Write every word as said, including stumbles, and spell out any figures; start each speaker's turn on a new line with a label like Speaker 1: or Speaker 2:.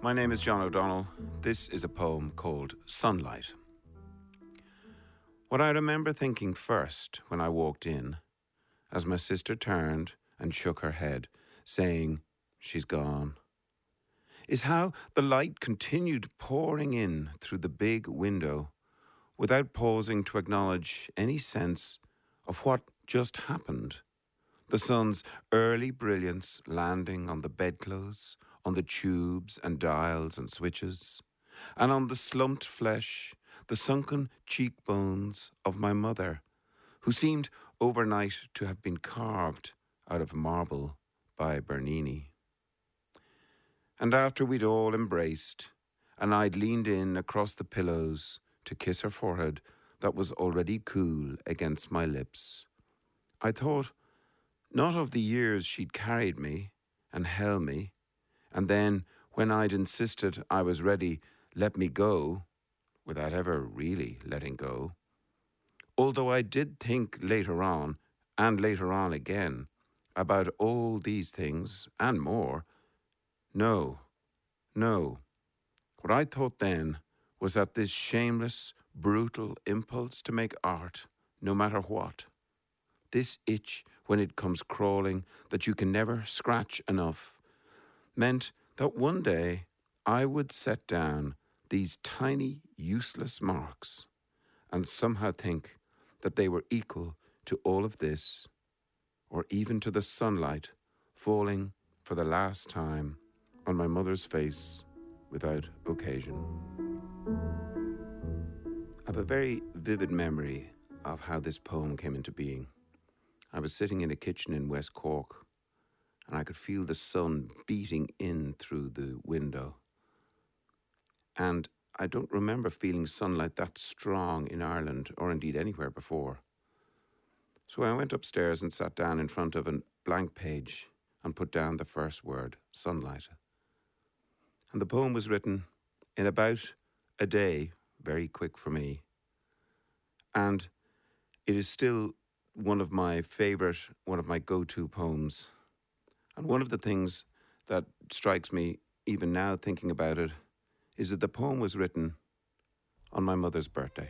Speaker 1: My name is John O'Donnell. This is a poem called Sunlight. What I remember thinking first when I walked in, as my sister turned and shook her head, saying, "She's gone," is how the light continued pouring in through the big window without pausing to acknowledge any sense of what just happened. The sun's early brilliance landing on the bedclothes, on the tubes and dials and switches, and on the slumped flesh, the sunken cheekbones of my mother, who seemed overnight to have been carved out of marble by Bernini. And after we'd all embraced, and I'd leaned in across the pillows to kiss her forehead that was already cool against my lips, I thought not of the years she'd carried me and held me, and then, when I'd insisted I was ready, let me go, without ever really letting go. Although I did think later on, and later on again, about all these things and more. No, no. What I thought then was that this shameless, brutal impulse to make art, no matter what, this itch when it comes crawling that you can never scratch enough, meant that one day I would set down these tiny, useless marks and somehow think that they were equal to all of this, or even to the sunlight falling for the last time on my mother's face without occasion. I have a very vivid memory of how this poem came into being. I was sitting in a kitchen in West Cork, and I could feel the sun beating in through the window. And I don't remember feeling sunlight that strong in Ireland, or indeed anywhere before. So I went upstairs and sat down in front of a blank page and put down the first word, sunlight. And the poem was written in about a day, very quick for me. And it is still one of my favourite, one of my go-to poems. And one of the things that strikes me, even now thinking about it, is that the poem was written on my mother's birthday.